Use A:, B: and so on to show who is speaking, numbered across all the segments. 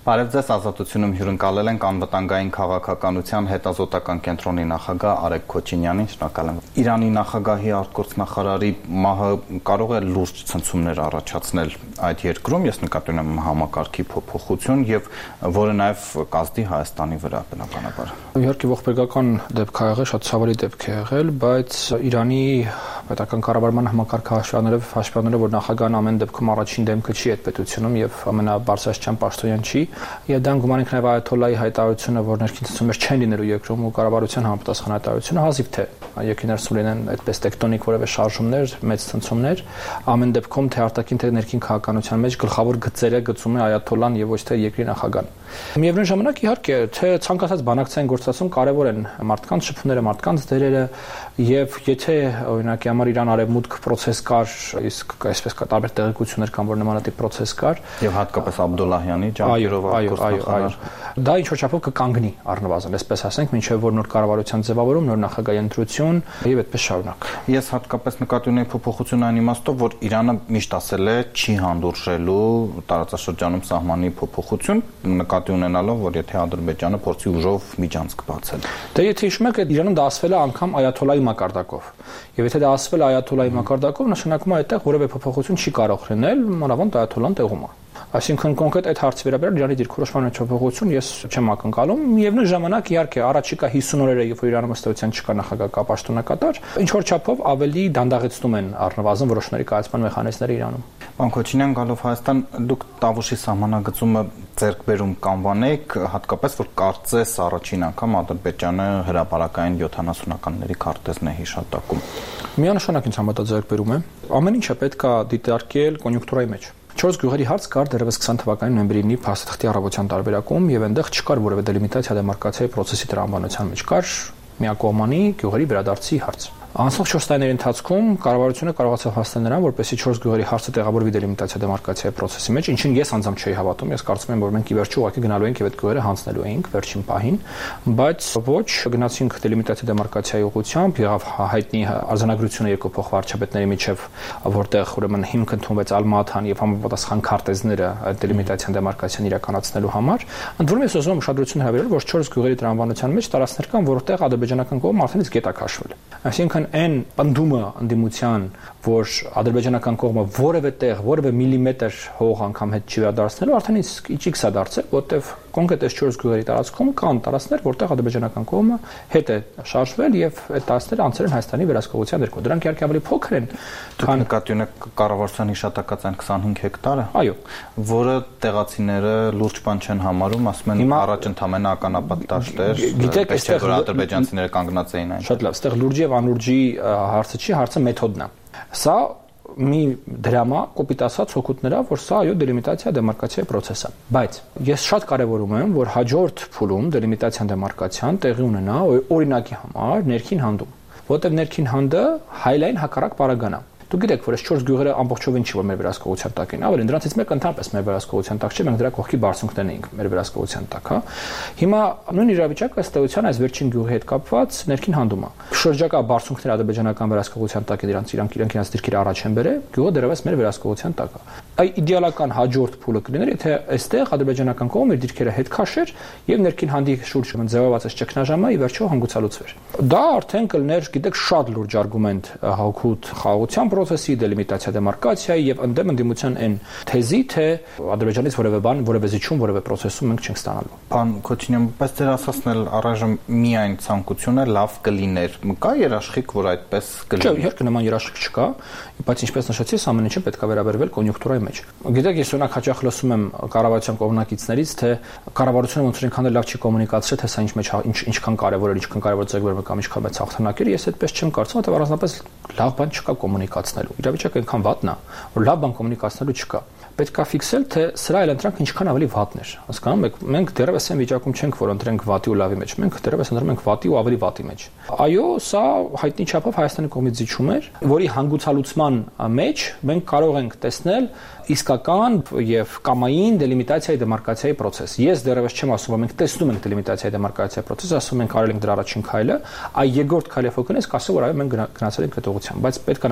A: Բարև ձեզ, Ազատությունում հյուրընկալել ենք անվտանգային քաղաքականության հետազոտական կենտրոնի նախագահ Արեգ Քոչինյանին, շնորհակալ եմ։ Իրանի նախագահի արտգործնախարարի մահը կարող է լուրջ ցնցումներ առաջացնել այդ երկրում, ես նկատի ունեմ համակարգի փոփոխություն եւ որը նաեւ կազդի Հայաստանի վրա բնականաբար։
B: Իհարկե ողբերգական դեպք ա եղել, շատ ցավալի դեպք է եղել, բայց Իրանի պետական կառավարման համակարգը հաշվառնելով, որ նախագահն ամեն դեպքում առաջին դեմքը չի այդ պետությունում եւ ամենաբարձրաստիճան պաշտոնյան չի, եւ դա գումարենք նաեւ այաթոլլայի հայտարարությունը, որ ներքին ցնցումներ չեն լինելու երկրում ու կառավարության համապատասխան հայտարարությունը հազիվ թե երկրի ներսում լինեն այդպես տեկտոնիկ որևէ շարժումներ, մեծ ցնցումներ, ամեն դեպքում թե արտաքին թե ներքին քաղաքականության մեջ գլխավոր գծերը գծում է այաթոլլան եւ ոչ թե երկրի նախագահան։ Միևնույն ժամանակ իհարկե թե ցանկացած բանակցային գործընթացում կարևոր են մարդկանց շփումները, մարդկանց դերերը եւ եթե օրինակի համար Իրան արևմուտք process կար, իսկ այսպես կա տարբեր տեղեկություններ կան, որ նմանատիպ process կար
A: եւ հատկապես Աբդուլլահյանի ջանքերով արտգործնախարար,
B: դա ինչ որ չափով կկանգնի առնվազն, այսպես ասենք, մինչեւ որ նոր կառավարության ձևավորում, նոր նախագահի ընտրություն եւ այդպես շարունակ։
A: Ես հատկապես նկատի ունեի փոփոխություն այն իմաստով, որ Իրանը միշտ ասել է չի հանդուրժելու տարածաշրջանում սահմանի փոփոխություն, նկատի ունենալով, որ եթե Ադրբեջանը փորձի ուժով միջանցք բացել։
B: Դե եթե հիշում եք, Իրանում դա ասվել է անգամ այաթոլլայի մակարդակով։ Եվ եթե դա ասվել է այաթոլլայի մակարդակով, նշանակում է այդտեղ որևէ փոփոխություն չի կարող լինել, մանավանդ այաթոլլան տեղում է։ Այսինքն կոնկրետ այդ հարցի վերաբերյալ Իրանի դիրքորոշման փոփոխություն ես չեմ ակնկալում։ Միևնույն ժամանակ իհարկե առաջիկա 50 օրերը, երբ որ Իրանում ըստեյության չկա նախագահ կա պաշտոնակատար, ինչ որ չափով ավելի դանդաղեցնում են առնվազն որոշների կայացման մեխանիզմները Իրանում։
A: Պարոն Քոչինյան, գալով Հայաստան, դուք Տավուշի սահմանագծումը ձեռքբերում կանվանեք, հատկապես որ կարծես առաջին անգամ Ադրբեջանը հրապարակային 70-ականների քարտեզն է հիշատակում։
B: Միանշանակ ինձ համատա ձեռքբերում է։ Ամեն ինչը պետք է դիտարկել կոնյունկտուրայի մեջ։ 4 գյուղերի հարց կար դեռևս 20 թվականի նոյեմբերի 9-ի փաստաթղթի առավոտյան տարբերակում եւ այնտեղ չկար որևէ դելիմիտացիա դեմարկացիայի process-ի տրամաբանության մեջ կար միակողմանի գյուղերի վերադարձի հարց։ Անցած 4 տարիների ընթացքում կառավարությունը կարողացավ հասնել նրան, որպեսզի 4 գյուղերի հարցը տեղավորվի դելիմիտացիա դեմարկացիայի process-ի մեջ, ինչին ես անձամբ չէի հավատում, ես կարծում եմ, որ մենք ի վերջո ուղղակի գնալու ենք եւ այդ գյուղերը հանձնելու էինք վերջին պահին, բայց ոչ, գնացինք դելիմիտացիա դեմարկացիայի ուղղությամբ, եղավ հայտնի արձանագրությունը երկու փոխվարչապետների միջև, որտեղ ուրեմն հիմք ընդունվեց Ալմաթան եւ համապատասխան քարտեզները այդ դելիմիտացիան դեմարկացիան իրականացնելու համար, ընդ որում ես ուզում եմ ուշադրություն հրավիրել, որ 4 գյուղերի տրամաբանության մեջ տարածքներ կան, որտեղ ադրբեջանական կողմը արդենից գետ է քաշվել։ Այսինքն այն պնդումը անդիմության, որ ադրբեջանական կողմը որևէ տեղ, որևէ միլիմետր հող անգամ հետ չի վերադարձնելու, արդեն իսկ իջիկ սա դարձել, որտեղ կոնկրետ այս 4 գյուղերի տարածքում կան տարածքներ, որտեղ ադրբեջանական կողմը հետ է շարժվել եւ այդ տարածքները անցել են Հայաստանի վերահսկողության ներքո։ Դրանք իհարկե ավելի փոքր են,
A: քան նկատի ունեք կառավարության հիշատակած այն 25 հեկտարը։
B: Այո,
A: որը տեղացիները լուրջ բան չեն համարում, ասում են առաջ ընդամենը ականապատ դաշտ էր,
B: գիտեք, այստեղ
A: որ ադրբեջանցիները կանգնած էին այն։
B: Շատ լավ, այստեղ լուրջի եւ անլուրջի հարցը չի, հարցը մեթոդն է։ Սա մի դրամա կոպիտ ասած հոգուտներա, որ սա այո դելիմիտացիա դեմարկացիայի process է, բայց ես շատ կարևորում եմ, որ հաջորդ փուլում դելիմիտացիան դեմարկացիան տեղի ունենա օրինակի համար ներքին հանդում, որտեղ ներքին հանդը հայլային հակառակ պարագան է։ Դուք գիտեք, որ այս 4 գյուղերը ամբողջովին չի որ մեր վերահսկողության տակ են, ավելին դրանցից մեկը ընդհանրապես մեր վերահսկողության տակ չէ, մենք դրա կողքի բարձունքներն էինք մեր վերահսկողության տակ, հա։ Հիմա նույն իրավիճակը ըստ էության այս վերջին գյուղի հետ կապված ներքին հանդում է։ Շրջակա բարձունքները ադրբեջանական վերահսկողության տակ են, իրանք իրենց դիրքերը առաջ են բերել, գյուղը դեռևս մեր վերահսկողության տակ է։ Այ իդեալական հաջորդ փուլը կլիներ, եթե այստեղ ադրբեջանական կողմը իր դիրքերը հետ քաշեր եւ ներքին հանդի շուրջ ձևավորված այս ճգնաժամը ի վերջո հանգուցալուծվեր։ Դա արդեն կլներ, գիտեք, շատ լուրջ արգումենտ հոգուտ խաղաղության process-ի, դելիմիտացիա դեմարկացիայի եւ ընդդիմության այն թեզի, թե Ադրբեջանից որևէ բան, որևէ զիջում, որևէ process-ում մենք չենք ստանալու։
A: Պարոն Քոչինյան, բայց դեր ասածն էլ առայժմ միայն ցանկությունը լավ կլիներ։ Կա երաշխիք, որ այդպես կլինի։
B: Չէ, իհարկե նման երաշխիք չկա, բայց ինչպես նշեցի, ամեն ինչը պետք է վերաբերվել կոնյունկտուրայի մեջ։ Գիտեք, ես օրինակ հաճախ լսում եմ կառավարության կողմնակիցներից, թե կառավարությունը ոնց ինքան լավ չի կոմունիկացրել, թե սա ինչքան կարևոր է, ինչքան կարևոր ձեռքբերում կամ ինչքան մեծ հաղթանակ է, ես այդպես չեմ կարծում, որտեղ առանձնապես լավ բան չկա կոմունիկացնելու։ Իրավիճակը այնքան վատն է, որ լավ բան կոմունիկացնելու չկա։ Պետք է ֆիքսել, թե սրա այլ ընտրանք ինչքան ավելի վատն էր։ Հասկանում եք, մենք դեռևս այն վիճակում չենք, որ ընտրենք վատի ու լավի մեջ, մենք դեռևս ընտրում ենք վատի ու ավելի վատի մեջ։ Այո, սա հայտնի չափով Հայաստանի կողմից զիջում էր, որի հանգուցալուծման մեջ մենք կարող ենք տեսնել իսկական եւ կամային դելիմիտացիայի դեմարկացիայի process։ Ես դեռևս չեմ ասում, որ մենք տեսնում ենք դելիմիտացիայի դեմարկացիայի process, ասում ենք արել ենք դրա առաջին քայլը, այ երկրորդ քայլը փոխանցես, կասեմ, որ այո մենք գնացել ենք այդ ուղղությամբ, բայց պետք է նաեւ ֆիքսել,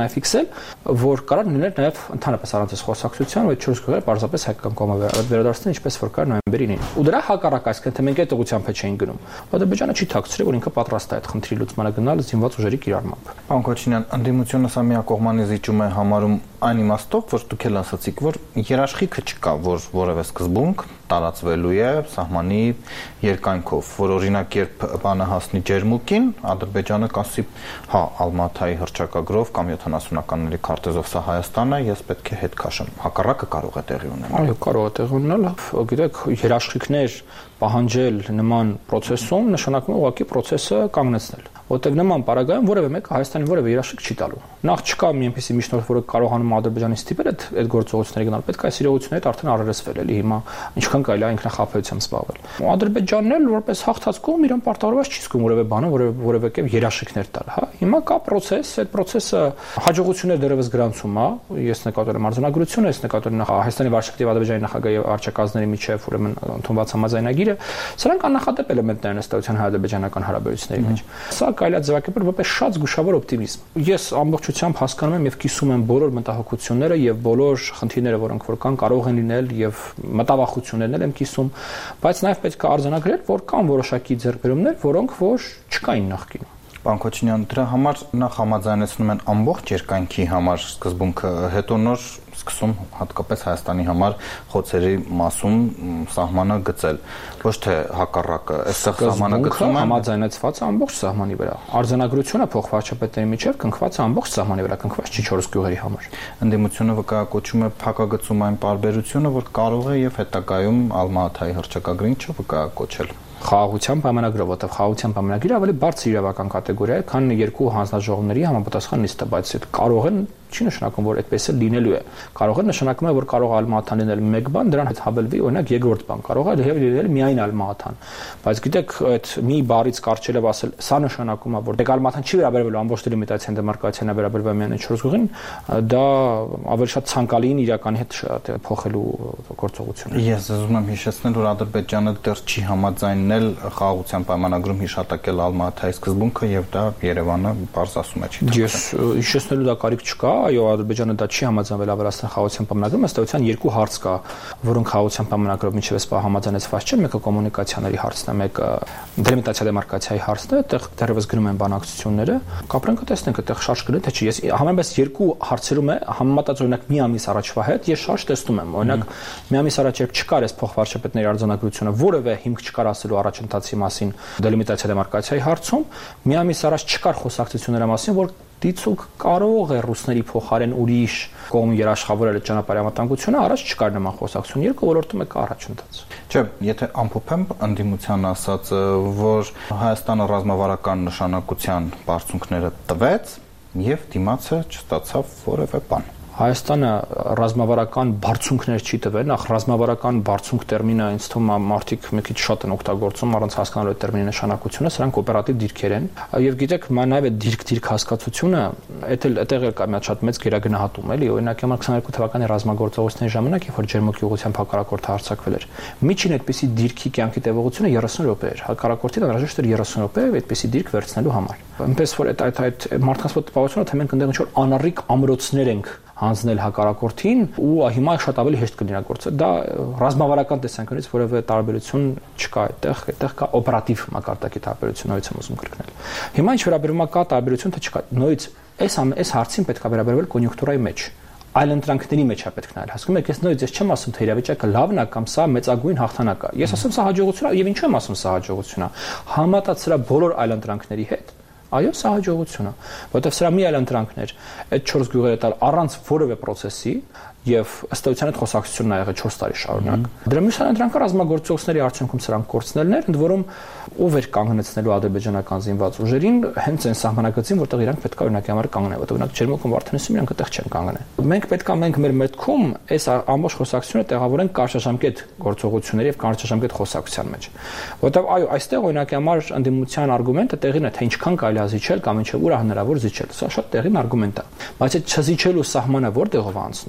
B: ասել, որ կարող լիներ նաև ընդհանրապես առանց խոսակցության, այդ 4 գյուղերը պարզապես հայկական կողմը վերադարձնել ինչպես որ կար նոյեմբերի 9-ին։ Ու դրա հակառակ այսինքն թե մենք այդ ուղղությամբ չէին գնում։ Ադրբեջանը չի թաքցրել, որ ինքը պատրաստ է այդ խնդրի լուծմանը գնալ զինված ուժերի կիրառմամբ։
A: Պարոն Քոչինյան, ընդդիմությունը սա միակողմանի զիջում է համարում այն իմաստով, որ դուք էլ ասացիք, որ երաշխիքը չկա, որ որևէ սկզբունք տարածվելու է սահմանի երկայնքով, որ օրինակ երբ բանը հասնի Ջերմուկին, Ադրբեջանը կասի, հա, Ալմաթայի հռչակագրով կամ 70-ականների քարտեզով սա Հայաստանն է, ես պետք է հետ քաշեմ։ Հակառակը կարող է տեղի ունենալ։
B: Այո, կարող է տեղի ունենալ, գիտեք, երաշխիքներ պահանջել նման process-ում նշանակում է ուղղակի process-ը կանգնեցնել, որտեղ նման պարագայում որևէ մեկը Հայաստանի որևէ երաշխիք չի տալու։ Նախ չկա մի այնպիսի միջնորդ, որը կարողանում Ադրբեջանի ստիպել այդ գործողությունների գնալ, պետք է այս իրողությունները արդեն առերեսվել էլի հիմա ինչքան կարելի է ինքնախապեյությամբ զբաղվել։ Ադրբեջանն էլ որպես հաղթած կողմ իրեն պարտավորված չի զգում որևէ բանը, որևէ կերպ երաշխիքներ տալ, հա։ Հիմա կա process, այդ process-ը հաջողություններ դեռևս գրանցում է, ես նկատել եմ արձանագրությունը, ես նկատել եմ Հայաստանի վարչապետի Ադրբեջանի նախագահի վարչակազմների միջև ուրեմն ընդունված համաձայնագիրը, սրանք աննախադեպ էլեմենտներ են ըստեյության հայ-ադրբեջանական հարաբերությունների մեջ։ Սա կարելի է ձևակերպել որպես շատ զգուշավոր օպտիմիզմ։ Ես ամբողջությամբ հասկանում եմ եւ կիսում եմ բոլոր մտահոգությունները եւ բոլոր խնդիրները, որոնք որ կան, կարող են լինել եւ մտավախություններն եմ կիսում, բայց նաեւ պետք է արձանագրել, որ կան որոշակի ձեռքբերումներ, որոնք որ չկային նախկինում։
A: Պարոն Քոչինյան, դրա համար նախ համաձայնեցնում են ամբողջ երկայնքի համար սկզբունքը, հետո նոր սկսում հատկապես Հայաստանի համար խոցերի մասում սահմանը գծել։ Ոչ թե հակառակը, այստեղ սահմանը գծում են
B: համաձայնեցված ամբողջ սահմանի վրա։ Արձանագրությունը փոխվարչապետների միջև կնքված է ամբողջ սահմանի վրա, կնքված չի 4 գյուղերի համար։
A: Ընդդիմությունը վկայակոչում է փակագծում այն պարբերությունը, որ կարող է եւ հետագայում Ալմաթայի հռչակագրին չվկայակոչել։
B: Խաղաղության պայմանագրով, որտեղ խաղաղության պայմանագիրը ավելի բարձր իրավական կատեգորիա է, քան երկու հանձնաժողովների համապատասխան նիստը, բայց այդ կարող են չի նշանակում, որ այդպես է լինելու է։ Կարող է նշանակում է, որ կարող է Ալմաթան լինել մեկ բան, դրան հետ հավելվի օրինակ երկրորդ բան, կարող է լինել միայն Ալմաթան։ Բայց գիտեք, այդ մի բառից կարճելով ասել, սա նշանակում է, որ դե Ալմաթան չի վերաբերվելու ամբողջ դելիմիտացիան դեմարկացիան է վերաբերվում միայն 4 գյուղին, դա ավելի շատ ցանկալին իրականի հետ փոխելու գործողություն է։
A: Ես ուզում եմ հիշեցնել, որ Ադրբեջանը դեռ չի համաձայնել խաղաղության պայմանագրում հիշատակել Ալմաթայի սկզբունքը եւ դա Երևանը բարձ ասում է չի։
B: Ես հիշեցնելու դա կարիք չկա, այո, Ադրբեջանը դա չի համաձայնվել ավելացնել խաղաղության պայմանագրում, ըստեյության երկու հարց կա, որոնք խաղաղության պայմանագրով մինչև այսօր համաձայնեցված չեն, մեկը կոմունիկացիաների հարցն է, մեկը դելիմիտացիա դեմարկացիայի հարցն է, այդտեղ դեռևս գնում են բանակցությունները, կապրենք տեսնենք այդտեղ շարժ կլինի թե չի։ Ես համեմատած երկու հարցերում է համեմատած օրինակ մի ամիս առաջվա հետ ես շարժ տեսնում եմ, օրինակ մի ամիս առաջ երբ չկար այս փոխվարչապետների արձանագրությունը, որևէ հիմք չկար ասելու առաջընթացի մասին դելիմիտացիա դեմարկացիայի հարցում, մի ամիս առաջ չկար խոսակցությունների մասին, որ դիցուկ կարող է ռուսների փոխարեն ուրիշ կողմ երաշխավորել այդ ճանապարհի անվտանգությունը, առաջ չկար նման խոսակցություն, երկու ոլորտում է կա առաջընթաց։
A: Չէ, եթե ամփոփեմ ընդդիմության ասածը, որ Հայաստանը ռազմավարական նշանակության բարձունքները տվեց եւ դիմացը չստացավ որևէ բան։
B: Հայաստանը ռազմավարական բարձունքներ չի տվել, նախ ռազմավարական բարձունք տերմինը ինձ թվում է մարդիկ մի քիչ շատ են օգտագործում առանց հասկանալու այդ տերմինի նշանակությունը, սրանք օպերատիվ դիրքեր են։ Եվ գիտեք, նաև այդ դիրք հասկացությունը, այդտեղ էլ կա մի շատ մեծ գերագնահատում, էլի, օրինակ 22 թվականի ռազմագործողությունների ժամանակ, երբ որ Ջերմուկի ուղղությամբ հակառակորդը հարձակվել էր, միջին այդպիսի դիրքի կյանքի տևողությունը 30 րոպե էր։ Հակառակորդին անհրաժեշտ էր 30 րոպե այդպիսի դիրք վերցնելու համար։ Այնպես որ այդ մարդկանց մոտ տպավորությունը, թե մենք այնտեղ ինչ-որ անառիկ ամրոցներ ենք հանձնել հակառակորդին ու հիմա շատ ավելի հեշտ կլինի գործը։ Դա ռազմավարական տեսանկյունից որևէ տարբերություն չկա այդտեղ կա օպերատիվ մակարդակի տարբերություն, նույնիսկ եմ ուզում կրկնել։ Հիմա ինչ վերաբերում է կա տարբերություն, թե չկա։ Նույնիսկ այս հարցին պետք է վերաբերվել կոնյունկտուրայի մեջ։ Այլ ընտրանքների մեջ է պետք նայել։ Հասկանում եք, ես նույնիսկ չեմ ասում, թե իրավիճակը լավն է կամ սա մեծագույն հաղթանակ է։ Ես ասում սա հաջողություն է, եւ ինչու եմ ասում սա հաջողություն է։ Համատած սրա բոլոր այլ ընտրանքների հետ այո, սա հաջողություն է, որովհետև սրա մի այլ ընտրանքներ այդ 4 գյուղերը տալ առանց որևէ process-ի եւ ըստ էության այդ խոսակցությունն ա եղել 4 տարի շարունակ։ Դրա մյուս ընտրանքը ռազմագործողների արդյունքում սրանք կորցնելն էր, ընդ որում ով էր կանգնեցնելու ադրբեջանական զինված ուժերին հենց այն սահմանակցին, որտեղ իրանք պետք է օրինակ համար կանգնեն, որտեղ օրինակ Ջերմուկում Վարդանիսում իրանք այդտեղ չեն կանգնեն։ Մենք պետք է մեր մտքում այս ամբողջ խոսակցությունը տեղավորենք կարճաժամկետ գործողությունների եւ կարճաժամկետ խոսակցության մեջ։ Որտեղ այո, այստեղ օրինակ համար ընդդիմության արգումենտը տեղին է, թե ինչքան կարելի է զիջել կամ ինչը ուր է հնարավոր զիջել։ Սա շատ տեղին արգումենտ է։ Բայց այդ չզիջելու սահմանը որտեղով է անցնում։ Եվ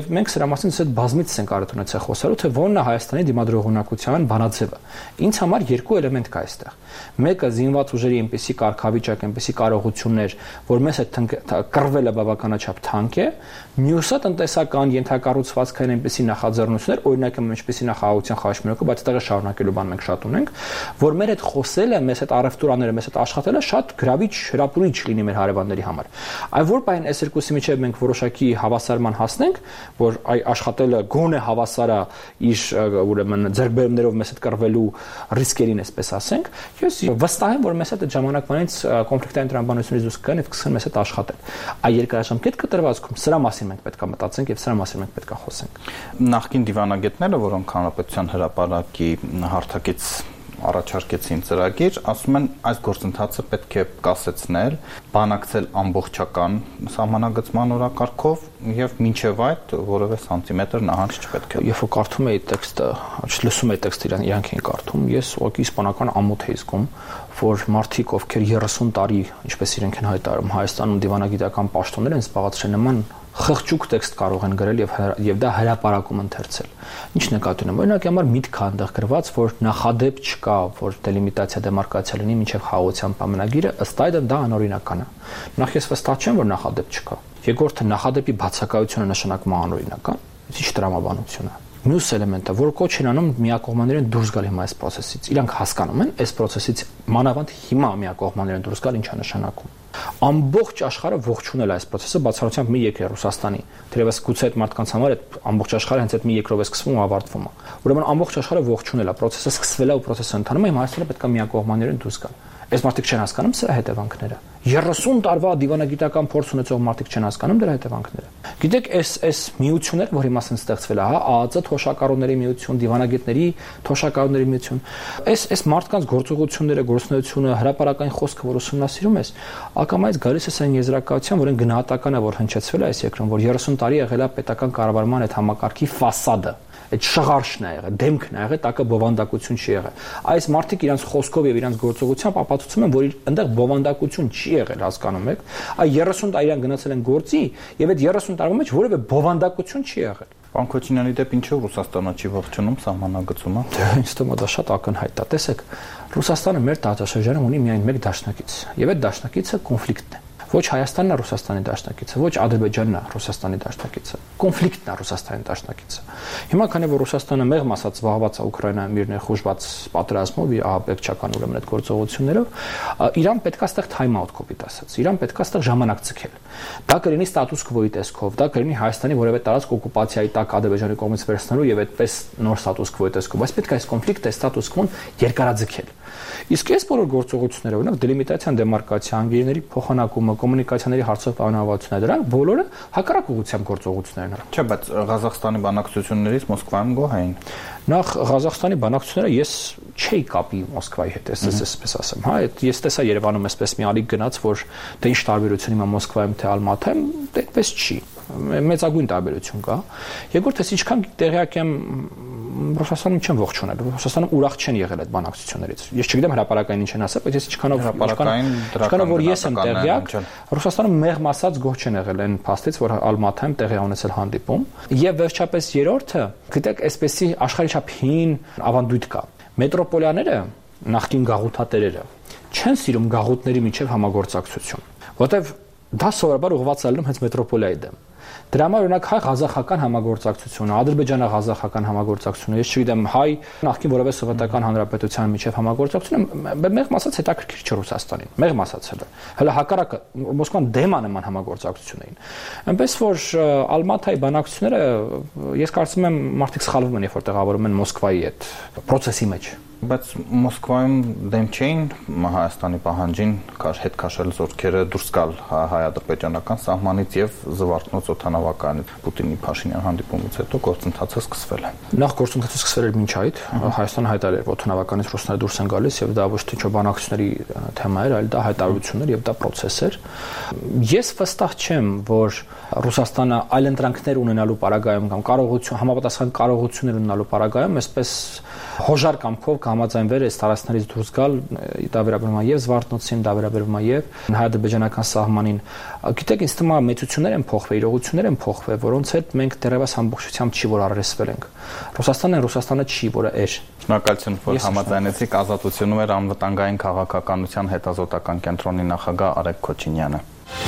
B: Եվ մենք սրա մասին ասել բազմիցս ենք արդ ունեցել խոսելու, թե որն է Հայաստանի դիմադրողունակության բանաձևը։ Ինձ համար երկու էլեմենտ կա այստեղ։ Մեկը զինված ուժերի այնպիսի կարգավիճակ, այնպիսի կարողություններ, որ մեզ այդ կռվելը բավականաչափ թանկ է, մյուսը տնտեսական ենթակառուցվածքային այնպիսի նախաձեռնություններ, օրինակ ինչպիսի նախահայության խաչմերուկը, բայց այդտեղ շարունակելու բան մենք շատ ունենք, որ մեր այդ խոսելը, մեզ այդ առևտուրաները, մեզ այդ աշխատելը շատ գրավիչ, հրապուրիչ լինի մեր հարևանների համար։ Այ որ բան այս երկուսի միջև մենք որոշակի հավասարման հասնենք, որ այ աշխատելը գոնե հավասար է իր ուրեմն ձեռքբերումներով մեզ հետ կռվելու ռիսկերին, այսպես ասենք, ես վստահ եմ, որ մեզ այդ ժամանակվանից կոնֆլիկտային տրամաբանությունից դուրս կգան եւ կսկսեն մեզ հետ աշխատել։ Այ երկարաժամկետ կտրվածքում սրա մասին մենք պետք է մտածենք եւ սրա մասին մենք պետք է խոսենք։
A: Նախկին դիվանագետները, որոնք Հանրապետության հրապարակի հարթակից առաջարկեցին ծրագիր, ասում են այս գործընթացը պետք է կասեցնել, բանակցել ամբողջական սահմանագծման օրակարգով եւ մինչեւ այդ որևէ սանտիմետր նահանջ չպետք է։
B: Երբ որ կարդում էի տեքստը, լսում էի տեքստը, իրանք էին կարդում, ես ուղղակի իսպանական ամոթ էի զգում, որ մարդիկ, ովքեր 30 տարի, ինչպես իրենք են հայտարարում, Հայաստանում դիվանագիտական պաշտոններ են զբաղեցրել, նման խղճուկ տեքստ կարող են գրել եւ դա հրապարակում ընթերցել։ Ինչ նկատի ունեմ, օրինակ համար միտք է այնտեղ գրված, որ նախադեպ չկա, որ դելիմիտացիա դեմարկացիա լինի մինչեւ խաղաղության պայմանագիրը, ըստ այդմ դա անօրինական է։ Նախ ես վստահ չեմ, որ նախադեպ չկա։ Երկրորդը նախադեպի բացակայությունը նշանակում է անօրինական, ինչ տրամաբանություն է։ Մյուս էլեմենտը, որ կոչ են անում միակողմաներեն դուրս գալ հիմա այս process-ից։ Իրանք հասկանում են այս process-ից մանավանդ հիմա միակողմաներեն դուրս գալ ինչ է նշանակում։ Ամբողջ աշխարհը ողջունել այս process-ը բացառությամբ մի երկրի Ռուսաստանի։ Թերևս գուցե այդ մարդկանց համար այդ ամբողջ աշխարհը հենց այդ մի երկրով է սկսվում ու ավարտվում է։ Ուրեմն ամբողջ աշխարհը ողջունել է process-ը, սկսվել է ու process-ը ընթանում է, հիմա Հայաստանը պետք է միակողմաներեն դուրս գալ։ Այս մարդիկ չեն հասկանում սրա հետևանքները։ 30 տարվա դիվանագիտական փորձ ունեցող մարդիկ չեն հասկանում դրա հետևանքները։ Գիտեք, այս միություններ, որ հիմա ասեն ստեղծվել է, ԱԱԾ թոշակառուների միություն, դիվանագետների թոշակառուների միություն, այս մարդկանց գործողությունները, գործունեությունը, հրապարակային խոսքը, որ ուսումնասիրում ես, ակամայից գալիս է այն եզրակացության, որ այն գնահատականը, որ հնչեցվել է այս երկրում, որ 30 տարի եղել է պետական կառավարման այդ համակարգի ֆասադը, այդ շղարշն է եղել, դեմքն է եղել, տակը բովանդակություն չի եղել։ Այս մարդիկ իրենց խոսքով եւ իրենց գործողությամբ ապացուցում են, որ այնտեղ բովանդակություն չի եղել, հասկանում եք։ Այ 30 տարի իրան գնացել են գործի եւ այդ 30 տարվա մեջ որևէ բովանդակություն չի եղել։
A: Պարոն Քոչինյանի դեպ ինչու Ռուսաստանը չի ողջունում սահմանագծումը։
B: Ինձ թվում է դա շատ ակնհայտ է։ Տեսեք, Ռուսաստանը մեր տարածաշրջանում ունի միայն մեկ դաշնակից, եւ այդ դաշնակիցը կոնֆլիկտն է։ Ոչ Հայաստանն է Ռուսաստանի դաշնակիցը, ոչ Ադրբեջանն է Ռուսաստանի դաշնակիցը։ Կոնֆլիկտն է Ռուսաստանի դաշնակիցը։ Հիմա քանի որ Ռուսաստանը մեղմ ասած զբաղված է Ուկրաինայի մի ներխուժված պատերազմով, ահաբեկչական ուրեմն այդ գործողություններով, Իրան պետք է այստեղ time out կոպիտ ասած։ Իրան պետք է այստեղ ժամանակ ցկել։ Դա կլինի ստատուս քվոյի տեսքով, դա կլինի Հայաստանի որևէ տարածք օկուպացիայի տակ Ադրբեջանի կողմից վերցնելու եւ այդպես նոր ստատուս քվոյի տեսքով, բայց պետք է այս կոնֆլիկտը, ստատուս քվոն երկարաձգել։ Իսկ այս բոլոր գործողությունները, օրինակ դելիմիտացիան, դեմարկացիա, անգիրների փոխանակումը, կոմունիկացիաների հարցով պայմանավորվածությունները, դրանք բոլորը հակառակ ուղղությամբ գործողություններն են։
A: Չէ, բայց Ղազախստանի բանակցություններից Մոսկվայում գոհ էին։
B: Նախ Ղազախստանի բանակցությունները ես չէի կապի Մոսկվայի հետ, այսպես ասեմ, հա, ես տեսա Երևանում այսպես մի ալիք գնաց, որ դե ինչ տարբերություն հիմա Մոսկվայում թե Ալմաթայում, դե այդպես չի։ Մեծագույն տարբերություն կա։ Երկրորդ, ես ինչքան տեղյակ եմ, Ռուսաստանում չեն ողջունել։ Ռուսաստանում ուրախ չեն եղել այդ բանակցություններից։ Ես չգիտեմ հրապարակային ինչ են ասել, բայց ես ինչքանով որ ես եմ տեղյակ, Ռուսաստանում մեղմ ասած գոհ չեն եղել այն փաստից, որ Ալմաթայում տեղի ունեցել հանդիպում։ Եվ վերջապես երրորդը, գիտեք, այսպեսի աշխարհի չափ հին ավանդույթ կա։ Մետրոպոլյաները, նախկին գաղութատերերը, չեն սիրում գաղութների միջև համագործակցություն, որտեվ դա սովորաբար ուղղված է լինում հենց մետրոպոլիայի դեմ։ Դրա համար օրինակ հայ-ղազախական համագործակցությունը, ադրբեջանա-ղազախական համագործակցությունը, ես չգիտեմ, հայ նախկին որևէ սովետական հանրապետության միջև համագործակցությունը, մեղմ ասած հետաքրքիր չէ Ռուսաստանին, մեղմ ասած հələ հակառակը Մոսկվան դեմ է նման համագործակցություններին։ Այնպես որ Ալմաթայի բանակցությունները ես կարծում եմ մարդիկ սխալվում են, երբ որ տեղավորում են Մոսկվայի այդ process-ի մեջ։
A: Բայց Մոսկվայում դեմ չէին Հայաստանի պահանջին հետ քաշել զորքերը դուրս գալ հայ-ադրբեջանական սահմանից եւ զվարթնոց օդանավակայանից Պուտինի Փաշինյան հանդիպումից հետո գործընթացը սկսվել է։ Նախ
B: գործընթացը սկսվել էր մինչ այդ Հայաստանը հայտարարել էր, որ օդանավականից ռուսները դուրս են գալիս եւ դա ոչ թե բանակցությունների թեմա էր, այլ դա հայտարարություններ եւ դա process էր։ Ես վստահ չեմ, որ Ռուսաստանը այլընտրանքներ ունենալու պարագայում կամ կարողություն համապատասխան կարողություններ ունենալու պարագայում այսպես հոժար կամքով կհամաձայնվեր այս տարածքներից դուրս գալ, դա վերաբերում է եւ Զվարթնոցին, դա վերաբերում է եւ հայ-ադրբեջանական սահմանին։ Գիտեք, ինձ թվում է մեծություններ են փոխվել, իրողություններ են փոխվել, որոնց հետ մենք դեռևս ամբողջությամբ չի որ առերեսվել ենք։ Ռուսաստանը չի, որը էր։
A: Շնորհակալություն, որ համաձայնեցիք։ Ազատությունում էր անվտանգային քաղաքականության հետազոտական կենտրոնի նախագահ Արեգ Քոչինյանը։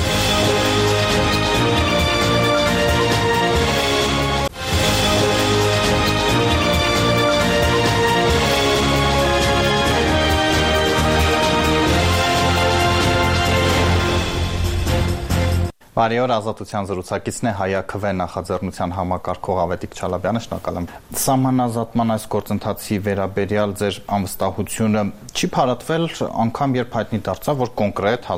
A: Բարի օր, Ազատության զրուցակիցն է ՀԱՅԱՔՎ նախաձեռնության համակարգող Ավետիք Չալաբյանը, շնորհակալ եմ։ Սահմանազատման այս գործընթացի վերաբերյալ ձեր անվստահությունը չի փարատվել անգամ երբ հայտնի դարձավ, որ կոնկրետ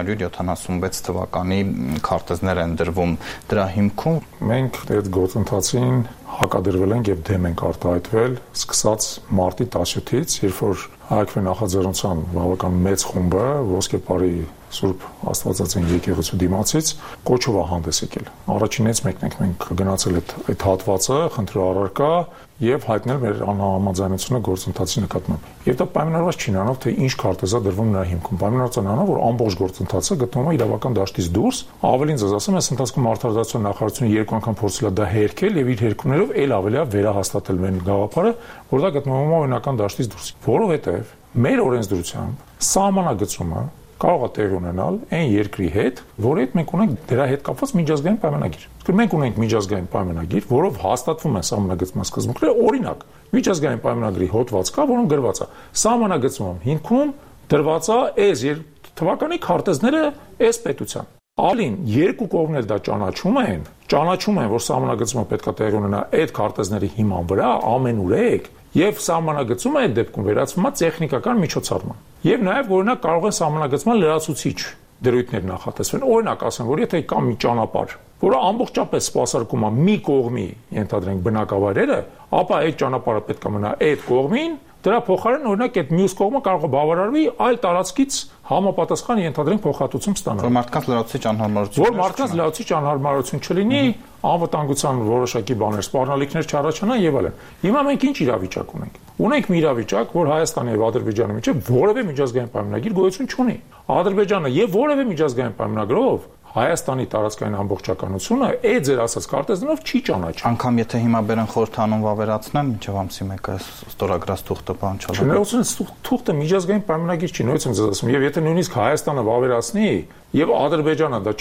A: 1976 թվականի քարտեզներ են դրվում դրա հիմքում։
C: Մենք այդ գործընթացին հակադրվել ենք եւ դեմ ենք արտահայտվել սկսած մարտի 17-ից, երբ որ ՀԱՅԱՔՎ նախաձեռնության բավական մեծ խումբը ոսկեպարի Սուրբ Աստվածածին եկեղեցու դիմացից կոչով է հանդես եկել։ Առաջինից մեկն ենք մենք գնացել այդ հատվածը, խնդրել առարկա եւ հայտնել մեր անհամաձայնությունը գործընթացի նկատմամբ։ Եվ դա պայմանավորված չի նրանով, թե ինչ քարտեզ է դրվում նրա հիմքում։ Պայմանավորված է նրանով, որ ամբողջ գործընթացը գտնվում է իրավական դաշտից դուրս։ Ավելին ձեզ ասեմ, այս ընթացքում արդարադատության նախարարությունը երկու անգամ փորձել է դա հերքել եւ իր հերքումներով ել ավելի է վերահաստատել մեր գաղափարը, որ դա գտնվում է օրինական դաշտից դուրս։ Որովհետեւ մեր օրենսդրությամբ սահմանագծումը կարող է տեղի ունենալ այն երկրի հետ, որի հետ մենք ունենք դրա հետ կապված միջազգային պայմանագիր։ Իսկ մենք ունենք միջազգային պայմանագիր, որով հաստատվում են սահմանագծման սկզբունքները, օրինակ, միջազգային պայմանագրի հոդված կա, որում գրված է. սահմանագծման հիմքում դրված է այս թվականի քարտեզները այս պետության։ Ալին երկու կողմներ դա ճանաչում են, որ սահմանագծումը պետք է տեղի ունենա այդ քարտեզների հիման վրա ամենուրեք, եւ սահմանագծումը այդ դեպքում վերածվում է տեխնիկական միջոցառման։ Եվ նաև օրինակ կարող են սահմանագծման լրացուցիչ դրույթներ նախատեսվեն։ Օրինակ ասեմ, որ եթե կա մի ճանապարհ, որը ամբողջապես սպասարկում է մի կողմի, ենթադրենք բնակավայրերը, ապա այդ ճանապարհը պետք է մնա այդ կողմին, դրա փոխարեն օրինակ այդ մյուս կողմը կարող է բավարարվի այլ տարածքից համապատասխան ենթադրենք փոխհատուցում ստանալ։
A: Որ մարդկանց լրացուցիչ անհարմարություն չլինի, անվտանգության որոշակի բաներ, սպառնալիքներ չառաջանան եւ այլն։ Հիմա մենք ինչ իրավիճակ ունենք։ Ունենք մի իրավիճակ, որ Հայաստանի եւ Ադրբեջանի միջեւ որևէ միջազգային պայմանագիր գոյություն չունի։ Ադրբեջանը եւ որևէ միջազգային պայմանագրով Հայաստանի տարածքային ամբողջականությունը այդ ձեր ասած քարտեզներով չի ճանաչում։ Անկամ եթե հիմա բերեն խորհրդանուն վավերացնեն, մինչև ամսի 1-ը ստորագրած թուղթը բան չալա։
C: Չնայած թուղթը միջազգային պայմանագիր չի, նույնիսկ ձեզ ասում, եւ եթե նույնիսկ Հայաստանը վավերացնի եւ Ադրբեջանը դա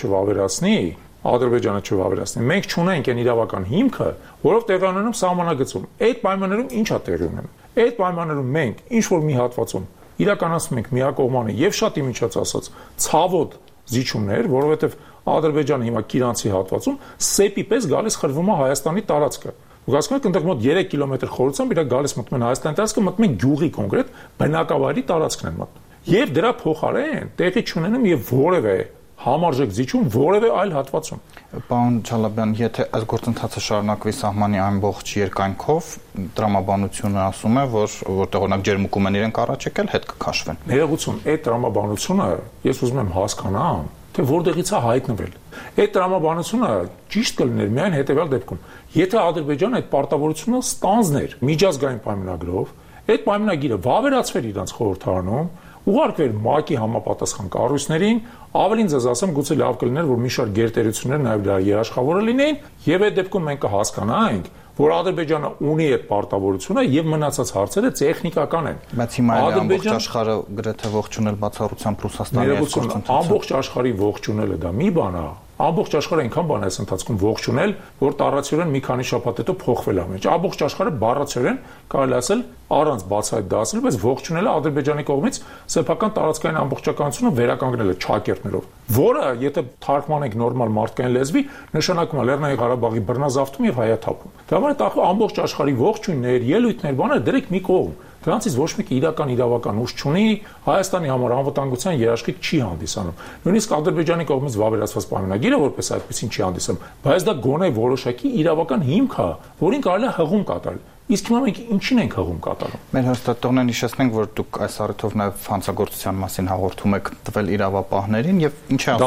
C: չվավերացնի, մենք չունենք այն իրավական հիմքը, որով տեղի ունենում սահմանագծում։ Այդ պայմաններում ինչ է տեղի ունենում։ Այդ պայմաններում մենք ինչ որ մի հատվածում իրականացնում ենք միակողմանի եւ շատ իմիջած ասած ցավոտ զիջումներ, որովհետեւ Ադրբեջանը հիմա Կիրանցի հատվածում սեպի պես գալիս խրվում է Հայաստանի տարածքը։ Ու հասկանում եք, այնտեղ մոտ 3 կիլոմետր խորությամբ իրա գալիս մտնում են Հայաստանի տարածքը, մտնում են գյուղի կոնկրետ բնակավայրի տարածքն են մտնում։ Եվ դրա փոխարեն տեղի չունենում եւ որևէ համարժեք զիջում որևէ այլ հատվածում։
A: Պարոն Չալաբյան, եթե այս գործընթացը շարունակվի սահմանի ամբողջ երկայնքով, տրամաբանությունը ասում է, որտեղ օրինակ ջերմուկում են իրենք առաջ եկել, հետ կքաշվեն։
C: Ներողություն, այդ տրամաբանությունը ես ուզում եմ հասկանամ, թե որտեղից է հայտնվել։ Այդ տրամաբանությունը ճիշտ կլիներ միայն հետեւյալ դեպքում։ Եթե Ադրբեջանը այդ պարտավորությունը ստանձներ միջազգային պայմանագրով, այդ պայմանագիրը վավերացվեր իրանց խորհրդարանում, ուղարկվեր ՄԱԿ-ի համապատասխան կառույցներին, ավելին ձեզ ասեմ, գուցե լավ կլիներ, որ մի շարք գերտերություններ նաև դրա երաշխավորը լինեին, եւ այդ դեպքում մենք կհասկանայինք, որ Ադրբեջանը ունի այդ պարտավորությունը եւ մնացած հարցերը տեխնիկական են։
A: Բայց հիմա ամբողջ աշխարհը գրեթե ողջունել բացառությամբ Ռուսաստանի այս գործընթացը։
C: Ամբողջ աշխարհի ողջունելը դա մի բան է։ Ամբողջ աշխարհը այնքան բան է այս ընթացքում ողջունել, որ տարածորեն մի քանի շաբաթ հետո փոխվել է մեջ։ Ամբողջ աշխարհը բառացիորեն կարելի ասել առանց բացահայտ դասել, բայց ողջունելը Ադրբեջանի կողմից սեփական տարածքային ամբողջականությունը վերականգնելը չակերտներով, որը եթե թարգմանենք նորմալ մարդկային լեզվի, նշանակում է Լեռնային Ղարաբաղի բռնազավթում եւ հայաթափում։ Դա համար ամբողջ աշխարհի ողջույններ, ելույթներ, բաներ դրեք մի կողմ։ Դրանցից ոչ մեկը իրական ուժ չունի, Հայաստանի համար անվտանգության երաշխիք չի հանդիսանում։ Նույնիսկ Ադրբեջանի կողմից վավերացված պայմանագիրը որպես այդպեսին չի հանդիսանում, բայց դա գոնե որոշակի իրավական հիմք է, որին կարելի է հղում կատարել։ Իսկ հիմա մենք ինչին ենք հղում կատարում։
A: Մեր հաստատողներն հիշեցնենք, որ դուք այս առիթով նաև հանցագործության մասին հաղորդում եք տվել իրավապահներին եւ ինչ է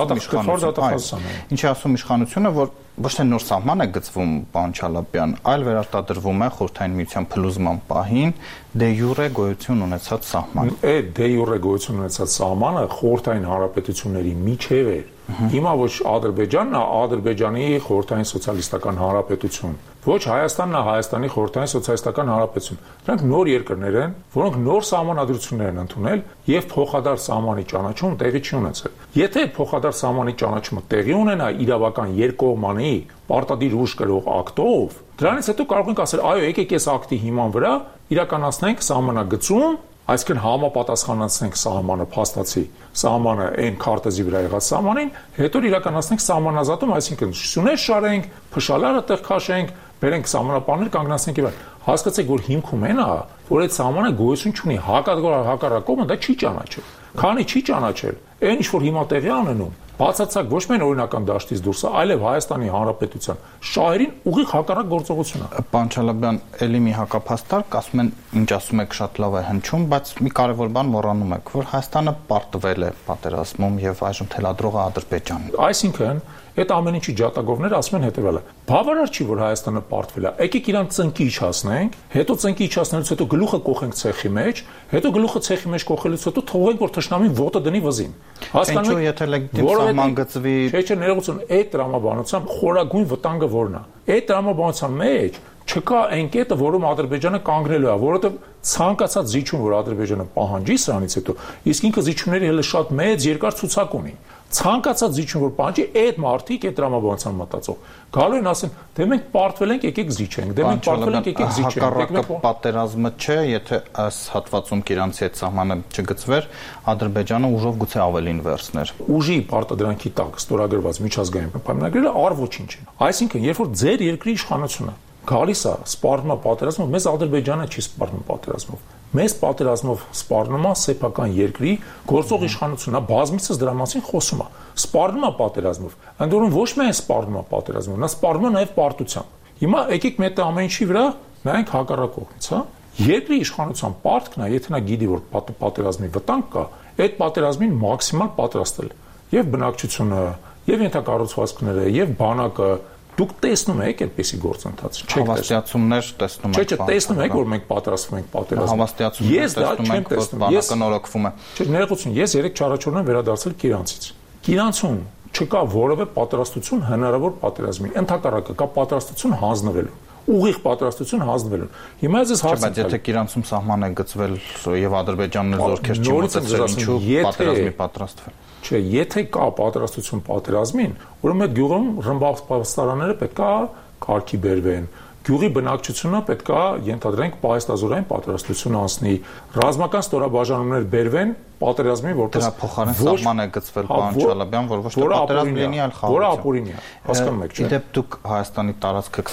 A: ասում իշխանությունը, որ ոչ թե նոր սահման է գծվում, պարոն Չալաբյան, այլ վերարտադրվում է Խորհրդային Միության փլուզման պահին դե յուրե գոյություն ունեցած սահման։
C: Այդ դե յուրե գոյություն ունեցած սահմանը Խորհրդային Հանրապետությունների միջև է։ Հիմա ոչ Ադրբեջանն է, Ադրբեջանի Խորհրդային Սոցիալիստական Հանրապետություն, ոչ Հայաստանն է, Հայաստանի Խորհրդային Սոցիալիստական Հանրապետություն։ Դրանք նոր երկրներ են, որոնք նոր սահմանադրություններ են ընդունել եւ փոխադարձ սահմանի ճանաչում տեղի չի ունեցել։ Եթե փոխադարձ սահմանի ճանաչումը տեղի ունենա իրավական երկկողմանի պարտադիր ուժ կրող ակտով, դրանից հետո կարող ենք ասել, այո, եկեք այս ակտի հիման վրա իրականացնենք սահմանագծում, այսինքն համապատասխանացնենք սահմանը փաստացի, սահմանը այն քարտեզի վրա եղած սահմանին, հետո իրականացնենք սահմանազատում, այսինքն սյուներ շարենք, փշալարը տեղ քաշենք, բերենք սահմանապաններ կանգնացնենք եւ հասկացեք, որ հիմքում այն է, որ այդ սահմանը գոյություն չունի, հակառակողը դա չի ճանաչել։ Քանի չի ճանաչել, այն ինչ որ հիմա տեղի ունենում, բացարձակ ոչ միայն օրինական դաշտից դուրս է, այլև Հայաստանի Հանրապետության շահերին ուղիղ հակառակ գործողություն է։
A: Պարոն Չալաբյան, ելի մի հակափաստարկ, ասում են, ինչ ասում եք, շատ լավ է հնչում, բայց մի կարևոր բան մոռանում եք, որ Հայաստանը պարտվել է պատերազմում եւ այժմ թելադրողը Ադրբեջանն։
C: Այսինքն այդ ամեն ինչի ջատագովները ասում են հետեւյալը. բավարար չի, որ Հայաստանը պարտվել է։ Եկեք իրանք ծնկի իջացնենք, հետո ծնկի իջացնելուց հետո գլուխը կոխենք ցեխի մեջ, հետո գլուխը ցեխի մեջ կոխելուց հետո թողենք, որ թշնամին ոտը դնի վզին։
A: Ինչու եթե լեգիտիմ սահման գծվի։
C: Չէ, ներողություն, այդ տրամաբանության խորագույն վտանգը որն է։ Այդ տրամաբանության մեջ չկա այն կետը, որում Ադրբեջանը կանգնելու է, որովհետև ցանկացած զիջում, որ Ադրբեջանը պահանջի սրանից հետո, իսկ ինքը զիջումների հենց շատ մեծ երկար ցուցակ ունի։ Ցանկացած զիջում, որ պահանջի, այդ մարտիկ այդ տրամաբանության մտածող գալու են ասեն, դե մենք պարտվել ենք, եկեք զիջենք, դե մենք պարտվել ենք, եկեք զիջենք։
A: Հակառակը պատերազմը չէ, եթե այս հատվածում Իրանցի այդ սահմանը չգծվեր, Ադրբեջանը ուժով գուցե ավելին վերցներ։
C: Ուժի պարտադրանքի տակ ստորագրված միջազգային պայմանագրերը առ ոչինչ են։ Այսինքն, երբ որ ձեր երկրի իշխանությունը գալիս է սպառնում է պատերազմով, մեզ Ադրբեջանը չի սպառնում պատերազմով։ Մեզ պատերազմով սպառնում է սեփական երկրի գործող իշխանությունը, բազմիցս դրա մասին խոսում է։ Սպառնում է պատերազմով։ Ընդորում ոչ միայն սպառնում է պատերազմով, նա սպառնում է նաև պարտությամբ։ Հիմա եկեք մեկ ամեն ինչի վրա նայենք հակառակ կողմից, հա։ Երկրի իշխանության պարտքն է, եթե նա գիտի, որ պատերազմի վտանգ կա, այդ պատերազմին մաքսիմալ պատրաստել։ Եվ բնակչությունը, եւ ենթակառուցվածքները, եւ բանակը դուք տեսնում եք այդպիսի գործընթաց,
A: չեք հավաստիացումներ տեսնում եք։
C: Չէ, տեսնում եք, որ մենք պատրաստվում ենք պատերազմի։
A: Հավաստիացումներ տեսնում եք, որ բանակը նորոգվում է։
C: Չէ, ներողություն, ես 3 չառաջորդն եմ վերադարձել Կիրանցից։ Կիրանցում չկա որևէ պատրաստություն հնարավոր պատերազմի։ Ընդհակառակը կա պատրաստություն հանձնվելու։ Ուղիղ պատրաստություն հանձնվելու։ Հիմա ես հարց եմ տալիս,
A: եթե Իրանցում սահման է գծվել եւ Ադրբեջանն զորքեր չի մտածել, ինչու պատերազմի պատրաստվել։
C: Չէ, եթե կա պատրաստություն պատերազմին, ուրեմն այդ գյուղում ռմբապաստարանները պետքա կարգի բերվեն։ Գյուղի բնակչությունը պետքա ենթադրենք պահեստազորային պատրաստություն անցնի, ռազմական ստորաբաժանումներ բերվեն պատերազմի, որպես
A: դրա փոխարեն սահման է գծվել, պարոն Չալաբյան, որ ոչ թե պատերազմ լինի, այլ խաղաղություն։
C: Որը ապօրինի է, հասկանում եք, չէ՞։
A: Իդեպ դուք Հայաստանի տարածքը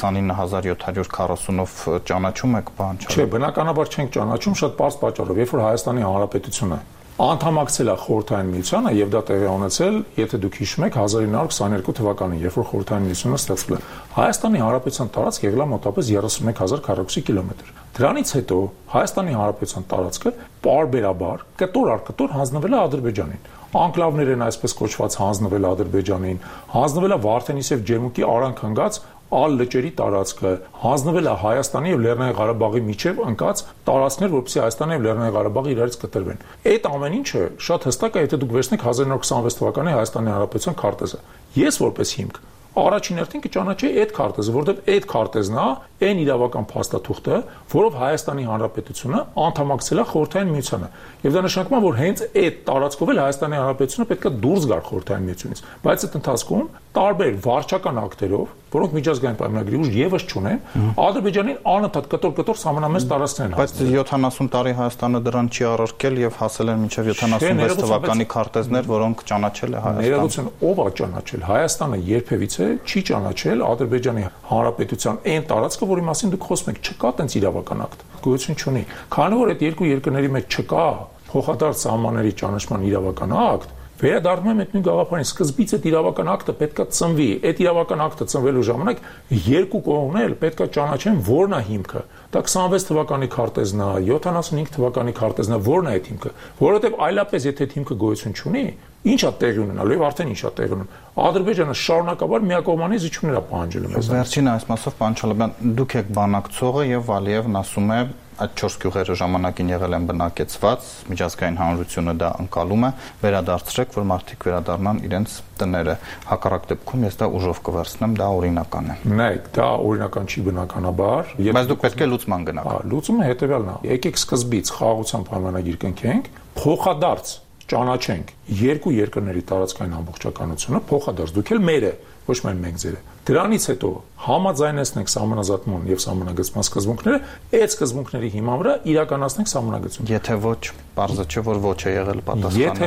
A: 29740-ով ճանաչում եք, պարոն Չալաբյան։
C: Չէ, բնականաբար չենք ճանաչում շատ պարզ պատճառով, երբ որ Հայաստանի Հանրապետությունը անդամակցել է Խորհրդային Միությանը եւ դա տեղի ունեցել, եթե դուք հիշում եք 1922 թվականին, երբ որ Խորհրդային Միությունը ստեղծվել է, Հայաստանի Հանրապետության տարածքը եղել է մոտավորապես 31000 քառակուսի կիլոմետր։ Դրանից հետո Հայաստանի Հանրապետության տարածքը պարբերաբար կտոր առ կտոր հանձնվել է Ադրբեջանին։ Անկլավներ են այսպես կոչված հանձնվել Ադրբեջանին, հանձնվել է Վարդենիսև ջերմուկի արանք հնգած ալ լճերի տարածքը, հանձնվել է Հայաստանի եւ Լեռնային Ղարաբաղի միջև ընկած տարածքներ, որպեսզի Հայաստանը եւ Լեռնային Ղարաբաղը իրարից կտրվեն։ Այդ ամեն ինչը շատ հստակ է, եթե դուք վերցնեք 1926 թվականի Հայաստանի Հանրապետության քարտեզը։ Ես որպես հիմք առաջին հերթին կճանաչեի այդ քարտեզը, որովհետև այդ քարտեզն է այն իրավական փաստաթուղթը, որով Հայաստանի Հանրապետությունը անդամակցել է Խորհրդային Միությանը։ Եվ դա նշանակում է, որ հենց այդ տարածքով էլ Հայաստանի Հանրապետությունը պետք է դուրս գար Խորհրդային Միությունից։ Բայց այդ ընթացքում տարբեր վարչական ակտերով, որոնք միջազգային պայմանագրի ուժ եւս չունեն, Ադրբեջանին անընդհատ կտոր սահմանամերձ տարածքներ են։
A: Բայց 70 տարի Հայաստանը դրան չի առարկել եւ հասել են մինչեւ 76 թվականի քարտեզներ, որոնք ճանաչել է Հայաստանը։
C: Ներողություն, ով է ճանաչել։ Հայաստանը երբևիցե չի ճանաչել Ադրբեջանի Հանրապետության այն տարածքը, որի մասին դուք խոսում եք, չկա տենց իրավական ակտ, գոյություն չունի։ Քանի որ այդ երկու երկրների մեջ չկա փոխադարձ սահմանների ճանաչման իրավական ակտ, Վերադառնում եմ այդ նույն գաղափարին, սկզբից այդ իրավական ակտը պետքա ծնվի, այդ իրավական ակտը ծնվելու ժամանակ երկու կողմն էլ պետքա ճանաչեն որն է հիմքը։ Դա 26 թվականի քարտեզն է, 75 թվականի քարտեզն է, որն է այդ հիմքը, որովհետև այլապես եթե այդ հիմքը գոյություն չունի, ի՞նչ է տեղի ունենալու եւ արդեն ինչ է տեղի ունենում։ Ադրբեջանը շարունակաբար միակողմանի զիջումներ է պահանջել մեզ։
A: Վերջին այս մասով պարոն Չալաբյան, դուք եք բանակցողը եւ Ալիևն ասում է այդ 4 գյուղերը ժամանակին եղել են բնակեցված, միջազգային հանրությունը դա ընկալում է, վերադարձրեք, որ մարդիկ վերադառնան իրենց տները։ Հակառակ դեպքում ես դա ուժով կվերցնեմ, դա օրինական է։
C: Նայեք, դա օրինական չի բնականաբար։
A: Բայց դուք պետք է լուծման գնաք։
C: Լուծումը հետեւյալն է։ Եկեք սկզբից խաղաղության պայմանագիր կնքենք, փոխադարձ ճանաչենք երկու երկրների տարածքային ամբողջականությունը, փոխադարձ դուք էլ մերը, ոչ միայն մենք ձերը։ Դրանից հետո համաձայնեցնենք սահմանազատման եւ սահմանագծման սկզբունքները, այդ սկզբունքների հիման վրա իրականացնենք սահմանագծում։
A: Եթե ոչ, բարձր չէ, որ ոչ է եղել պատասխանը։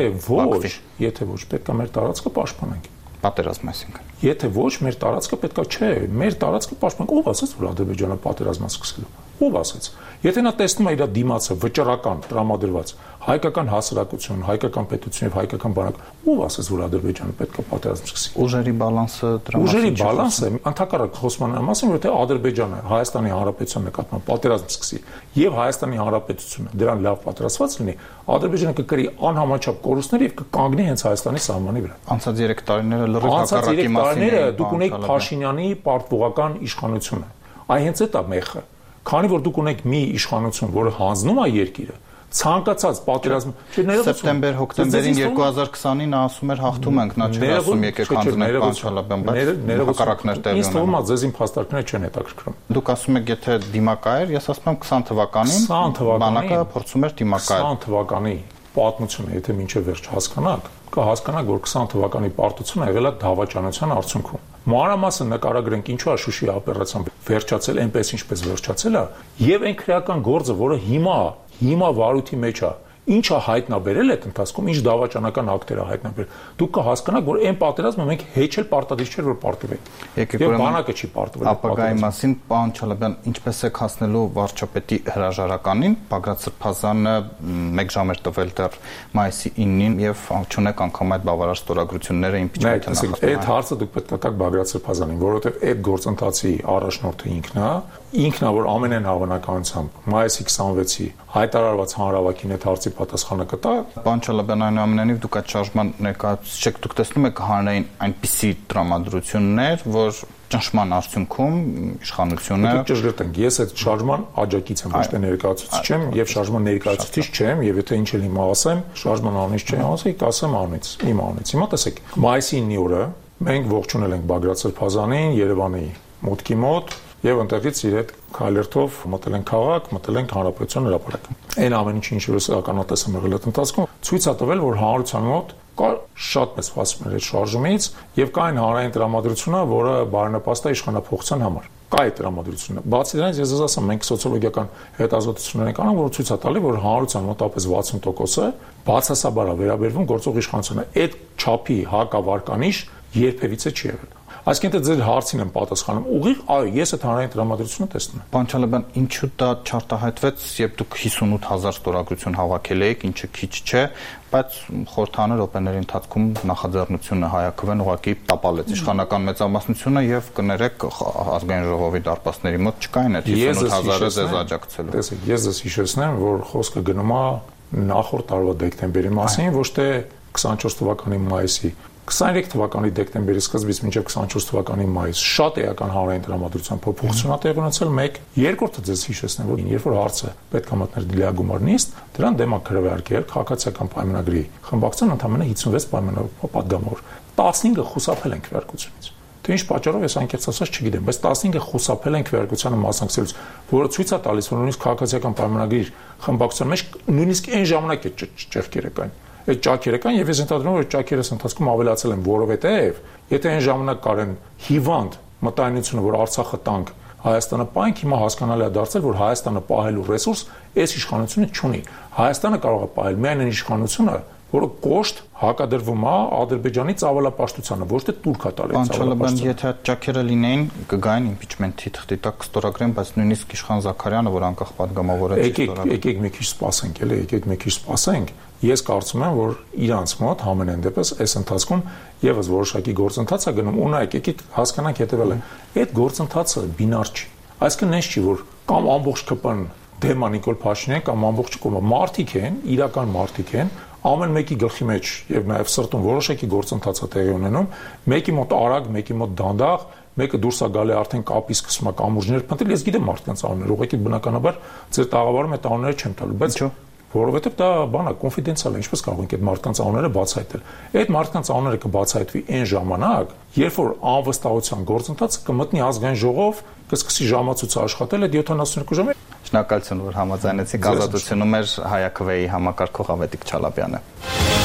C: Եթե ոչ, պետք է մեր տարածքը պաշտպանենք։
A: Պատերազմ այսինքն։
C: Եթե ոչ, մեր տարածքը պետք է չէ, մեր տարածքը պաշտպանենք։ Ո՞վ ասաց, որ Ադրբեջանը պատերազմ է սկսելու։ Ո՞վ ասաց։ Եթե նա տեսնում է իր դիմացը վճռական տրամադրված հայկական հասարակություն, հայկական պետություն եւ հայկական բանակ, ո՞վ ասաց, որ Ադրբեջանը պետք է պատերազմ սկսի։
A: Ուժերի բալանսը
C: Ուժերի բալանսը ընդհակառակ խոսման մասին, որ թե Ադրբեջանը Հայաստանի Հանրապետության նկատմամբ պատերազմ սկսի եւ Հայաստանի Հանրապետությունը դրան լավ պատրաստված լինի, Ադրբեջանը կկրի անհամաչափ կորուստներ եւ կկանգնի հենց Հայաստանի սահմանի վրա։
A: Անցած 3 տարիները լրիվ հակառակի մասին
C: են։ Դուք ունեք Փաշինյանի պարտվողական իշխանությունը։ Այ հենց այդ է մեխը։ Քանի որ դուք ունեք մի իշխանություն, որը հանձնում է երկիրը, ցանկացած պատերազմ,
A: սեպտեմբեր, հոկտեմբերին 2020-ին նա ասում էր հաղթում ենք, նա չէր ասում եկեք հանձնենք պարոն Չալաբյան, բայց հակառակներ տեղի ունեն։
C: Ինձ թվում է ձեզ իմ փաստարկները չեն հետաքրքրում։
A: Դուք ասում եք, եթե դիմակայեր, ես ասում եմ 20 թվականին բանակը փորձում էր դիմակայել։
C: 20 թվականի պատմությունը, եթե մինչև վերջ հասկանաք, կհասկանաք, որ 20 թվականի պարտությունը եղել է դավաճանության արդյունքում։ Մանրամասն նկարագրենք ինչու է Շուշի օպերացիան վերջացել այնպես ինչպես վերջացել է, եւ այն քրեական գործը, որը հիմա վարույթի մեջ է, ինչ է հայտնաբերել այդ ընթացքում, ինչ դավաճանական ակտեր է հայտնաբերել։ Դուք կհասկանաք, որ այն պատերազմը մենք հեչ էլ պարտադիր չէր որ պարտվենք։ Եվ բանակը չի պարտվել։
A: Ապագայի մասին պարոն Չալաբյան, ինչպես է հասնելու վարչապետի հրաժարականին, Բագրատ Սրբազանը 1 ժամ էր տվել դեռ մայիսի 9-ին եւ չունեք անգամ այդ բավարար ստորագրությունները իմպիչմենթը նախաձեռնել։
C: Այդ հարցը դուք պետք է տաք Բագրատ Սրբազանին, որովհետեւ այդ գործընթացի առաջնորդը ինքն է, որ ամենայն հավանականությամբ մայիսի 26-ի հայտարարված հանրավակին այդ հարցի պատասխանը կտա։
A: Պարոն Չալաբյան, այնուամենայնիվ դուք այդ շարժման ներկայացուցիչ եք, դուք տեսնում եք հանրային այնպիսի տրամադրություններ, որ ճնշման արդյունքում իշխանությունը
C: ճշգրտենք, ես այդ շարժման աջակից եմ, ոչ թե ներկայացուցիչ եմ եւ շարժման ներկայացուցիչ չեմ եւ եթե ինչ էլ հիմա ասեմ, շարժման անունից չեմ ասի, կասեմ անունից, իմ անունից։ Հիմա տեսեք, մայիսի 9-ի օրը մենք ողջունել ենք Բագրատ Սրբազանին Երևանի մուտքի մոտ եւ ընտեղից իր հետ քայլերթով մտել են քաղաք, մտել են հանրապետության հրապարակ։ Այն ամեն ինչը ինչ որ ականատես եմ եղել այդ ընթացքում, ցույց է տվել, որ հանրության մոտ կա շատ մեծ ֆասմեր այդ շարժումից եւ կա այն հանրային տրամադրությունը, որը բարենպաստ է իշխանափոխության համար։ Կա այդ տրամադրությունը։ Բացի դրանից ես ասեմ, մենք սոցիոլոգիական հետազոտություններ ենք անում, որը ցույց է տալի, որ հանրության մոտավորապես 60%-ը բացասաբար է վերաբերվում գործող իշխանությանը։ Այդ չափի հակավարկանիշ երբևիցե չի եղել։ Այսինքն թե ձեր հարցին եմ պատասխանում, ուղիղ, այո, ես այդ հանրային տրամադրությունը տեսնում եմ։
A: Պարոն Չալաբյան, ինչու դա չարտահայտվեց, երբ դուք 58000 ստորագրություն հավաքել եք, ինչը քիչ չէ, բայց խորհրդանար օպերների ընթացքում նախաձեռնությունը Հայաքվեն ուղղակի տապալեց իշխանական մեծամասնությունը եւ կներեք ազգային ժողովի դարպասների մոտ չկային այդ 58000-ը ձեզ աջակցելու։
C: Տեսեք, ես ձեզ հիշեցնեմ, որ խոսքը գնում է նախորդ տարվա դեկտեմբերի մասին, ոչ թե 24 թվականի մայիսի 23 թվականի դեկտեմբերի սկզբից մինչև 24 թվականի մայիս շատ էական հանրային տրամադրության փոփոխություն ա տեղի ունեցել։ Մեկ, երկրորդը ձեզ հիշեցնեմ, որ երբ որ հարցը պետք է մտներ դիլիագումար նիստ, դրան դեմ է քրվարկել քաղաքացիական պայմանագրի խմբակցության ընդամենը 56 պայմանապատգամավոր։ 15-ը խուսափել են քվեարկությունից։ Թե ինչ պատճառով ես անկեղծ ասած չգիտեմ, բայց 15-ը խուսափել են քվեարկությանը մասնակցելուց, որը ցույց է տալիս, որ նույնիսկ քաղաքացիական պայմանագրի խմբակցության մեջ նույնիսկ այն ժամանակ է ճեղքերը կային։ Այդ ճաքերը կան եւ ես ընդհանրում որ ճաքերս ընթացքում ավելացել են, որովհետեւ եթե այն ժամանակ կարեն հիվանդ մտայնությունը, որ Արցախը տանք, Հայաստանը պահենք, հիմա հասկանալի է դարձել, որ Հայաստանը պահելու ռեսուրս այս իշխանությունը չունի։ Հայաստանը կարող է պահել միայն այն իշխանությունը, որը կոշտ հակադրվում է Ադրբեջանի ծավալապաշտությանը, ոչ թե Թուրքիա տալի
A: ծավալապաշտությանը։ Եթե այդ ճաքերը լինեին, կգային impeachment-ի թղթի տակ կստորագրեն, բայց նույնիսկ Իշխան Զաքարյանը, որ անկախ падգամավորը չի ստորագրել։
C: Եկեք մի քիչ սպասենք, էլի, եկեք մի քիչ սպասենք։ Ես կարծում եմ, որ իրանց մոտ համենայն դեպս այս ընթացքում եւս որոշակի գործընթաց է գնում, ու նայեք, եկեք հասկանանք հետեւելը։ Այդ գործընթացը բինար չի։ Այսինքն այս չի, որ կամ ամբողջ ԿՊ-ն դեմ է Նիկոլ Փաշինյան, կամ ամբողջ կողմը մարդիկ են, իրական մարդիկ են, ամեն մեկի գլխի մեջ եւ նաեւ սրտում որոշակի գործընթաց է տեղի ունենում, մեկի մոտ արագ, մեկի մոտ դանդաղ, մեկը դուրս է գալի արդեն կապի սկսում է կամուրջներ փնտրել, ես գիտեմ մարդկանց անուններ, ուղղակի բնականաբար ձեր տաղավարում այդ անունները չեմ տալու, բայց որովհետեւ դա բան է, կոնֆիդենցիալ է, ինչպես կարող ենք այդ մարդկանց անունները բացահայտել։ Այդ մարդկանց անունները կբացահայտվի այն ժամանակ, երբ որ անվստահության գործընթացը կմտնի ազգային ժողով, կսկսի ժամացույց աշխատել այդ 72 ժամի։
A: Շնորհակալություն, որ համաձայնեցիք։ Ազատությունում էր Հայ ԱՔՎ-ի համակարգող Ավետիք Չալաբյանը։